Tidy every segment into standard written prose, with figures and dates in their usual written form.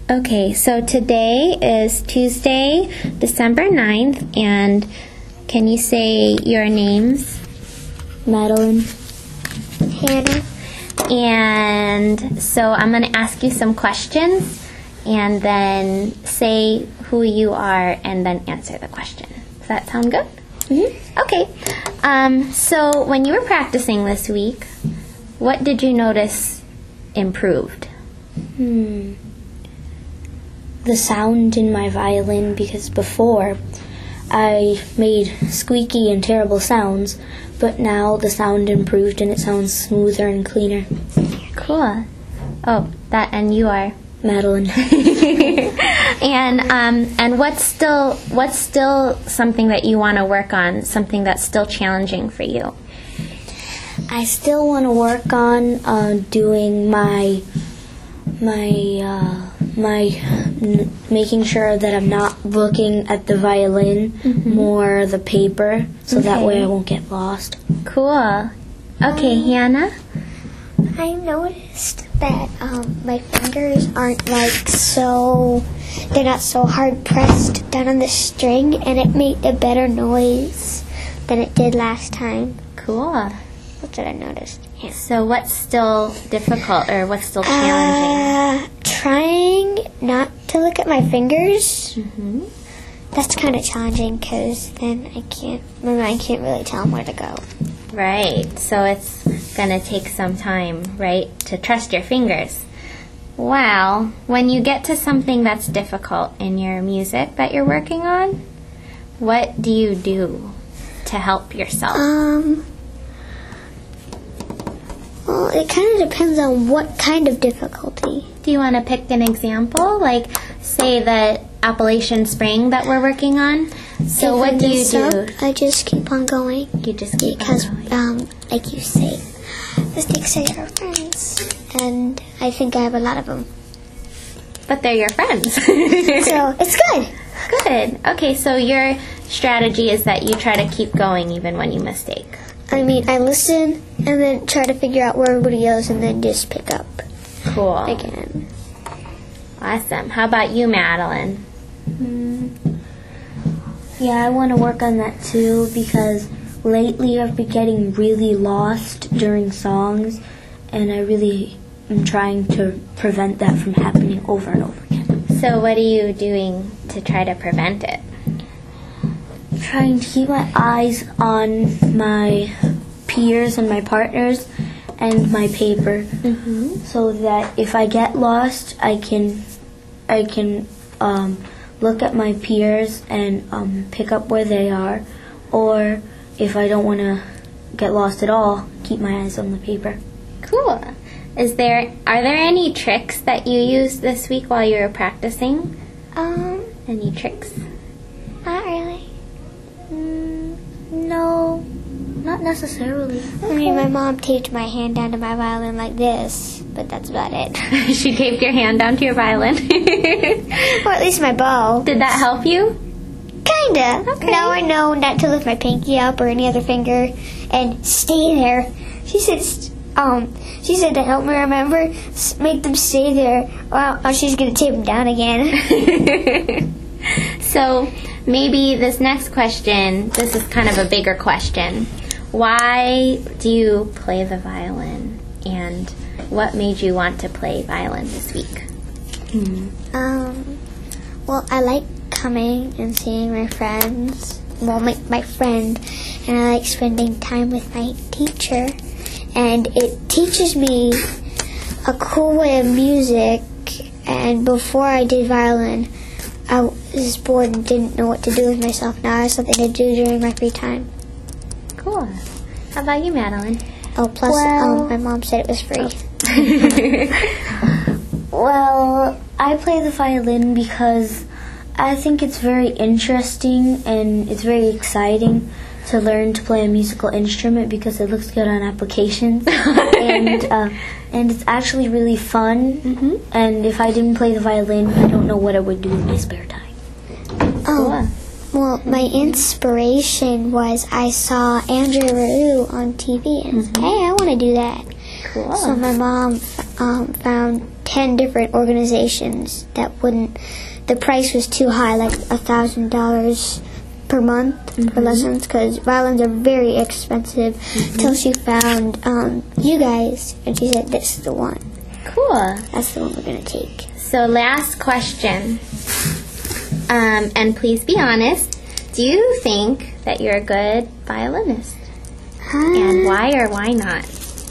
Okay, so today is Tuesday, December 9th, and can you say your names? Madeline. Hannah. And so I'm going to ask you some questions, and then say who you are, and then answer the question. Does that sound good? Mm-hmm. Okay. So when you were practicing this week, what did you notice improved? The sound in my violin, because before I made squeaky and terrible sounds, but now the sound improved and it sounds smoother and cleaner. Cool. Oh, and you are? Madeline. And what's still something that you want to work on, something that's still challenging for you? I still want to work on doing my making sure that I'm not looking at the violin, more the paper, so that way I won't get lost. Cool. Okay, Hannah? I noticed that my fingers aren't they're not so hard pressed down on the string, and it made a better noise than it did last time. Cool. That's what I noticed. Yeah. So what's still difficult, or what's still challenging? Trying not to look at my fingers. Mm-hmm. That's kind of challenging because then my mind can't really tell where to go. Right. So it's going to take some time, right, to trust your fingers. Well, when you get to something that's difficult in your music that you're working on, what do you do to help yourself? Well, it kind of depends on what kind of difficulty. Do you want to pick an example? Like, say the Appalachian Spring that we're working on. So what do you do? I just keep on going. You just keep because, on going. like you say, mistakes are your friends, and I think I have a lot of them. But they're your friends. So it's good. Good. Okay, so your strategy is that you try to keep going even when you mistake. I mean, I listen and then try to figure out where everybody goes and then just pick up Cool. again. Awesome. How about you, Madeline? Yeah, I want to work on that too, because lately I've been getting really lost during songs, and I really am trying to prevent that from happening over and over again. So what are you doing to try to prevent it? Trying to keep my eyes on my peers and my partners and my paper, so that if I get lost, I can look at my peers and pick up where they are, or if I don't want to get lost at all, keep my eyes on the paper. Cool. Are there any tricks that you used this week while you were practicing? Any tricks? Not really. No, not necessarily. I mean, my mom taped my hand down to my violin like this, but that's about it. She taped your hand down to your violin. Or at least my bow. Did that help you? Kinda. Okay. Now I know not to lift my pinky up or any other finger and stay there. She said to help me remember, make them stay there, or she's gonna tape them down again. So maybe this next question, this is kind of a bigger question. Why do you play the violin, and what made you want to play violin this week? Well, I like coming and seeing my friends. Well, my friend, and I like spending time with my teacher. And it teaches me a cool way of music. And before I did violin, I was bored and didn't know what to do with myself. Now I have something to do during my free time. Cool. How about you, Madeline? Oh, plus my mom said it was free. Well, I play the violin because I think it's very interesting and it's very exciting to learn to play a musical instrument because it looks good on applications. And it's actually really fun. And if I didn't play the violin, I don't know what I would do in my spare time. Cool. Well, my inspiration was I saw Andrea Ryu on TV and said, hey, I want to do that. Cool. So my mom found 10 different organizations that wouldn't. The price was too high, like $1,000 per month for lessons, because violins are very expensive. Till she found you guys, and she said, "This is the one. Cool. That's the one we're gonna take." So last question, and please be honest. Do you think that you're a good violinist? And why or why not?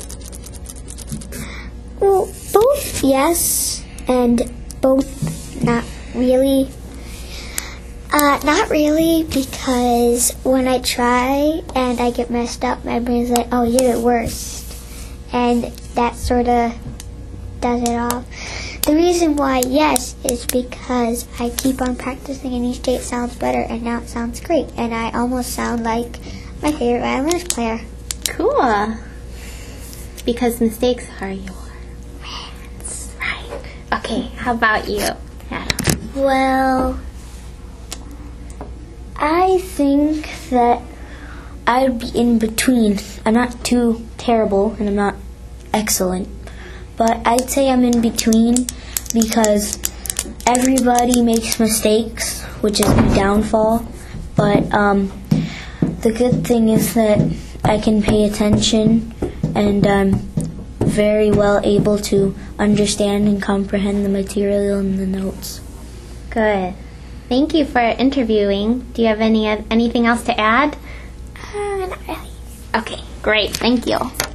Well, both yes, and both not really. Not really, because when I try and I get messed up, my brain's like, "Oh, you're the worst," and that sort of does it off. The reason why yes is because I keep on practicing, and each day it sounds better, and now it sounds great, and I almost sound like my favorite violinist player. Cool. Because mistakes are your friends, right? Okay, how about you, Adam? Well, I think that I'd be in between. I'm not too terrible and I'm not excellent, but I'd say I'm in between because everybody makes mistakes, which is my downfall. But the good thing is that I can pay attention and I'm very well able to understand and comprehend the material and the notes. Good. Thank you for interviewing. Do you have anything else to add? Not really. Okay, great. Thank you.